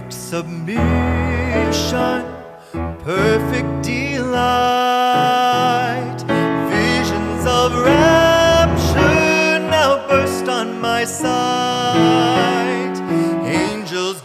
perfect submission, perfect delight. Visions of rapture now burst on my sight. Angels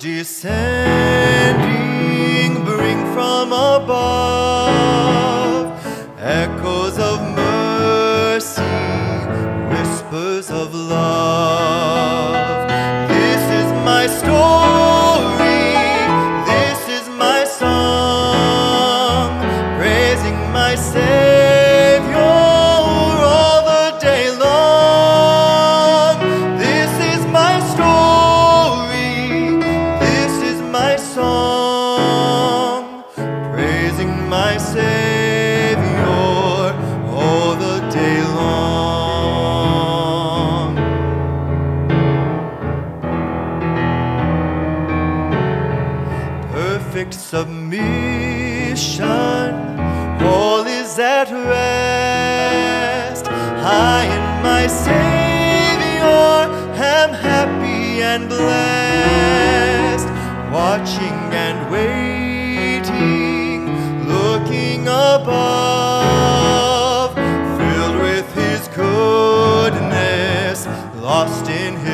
descending bring from above echoes of mercy, whispers of love. This is my story, this is my song, praising my Savior all the day long. This is my story, this is my song, praising my Savior all the day long. Perfect submission, all is at rest. I in my Savior am happy and blessed, watching and waiting, looking above, filled with His goodness, lost in His